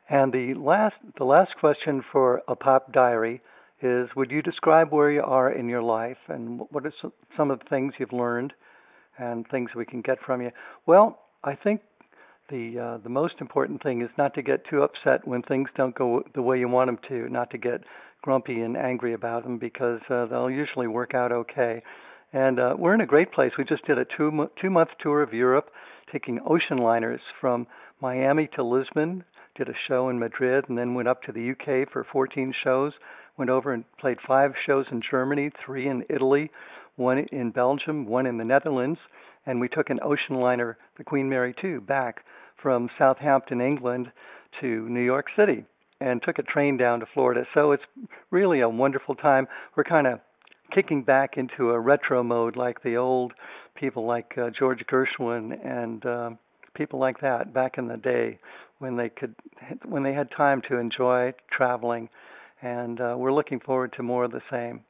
And the last question for a pop diary is, would you describe where you are in your life and what are some of the things you've learned and things we can get from you? Well, I think the most important thing is not to get too upset when things don't go the way you want them to, not to get grumpy and angry about them because they'll usually work out okay. And we're in a great place. We just did a two-month tour of Europe, taking ocean liners from Miami to Lisbon, did a show in Madrid, and then went up to the UK for 14 shows, went over and played 5 shows in Germany, 3 in Italy, 1 in Belgium, 1 in the Netherlands, and we took an ocean liner, the Queen Mary 2, back from Southampton, England to New York City and took a train down to Florida. So it's really a wonderful time. We're kind of kicking back into a retro mode like the old people like George Gershwin and people like that back in the day when they had time to enjoy traveling. And we're looking forward to more of the same.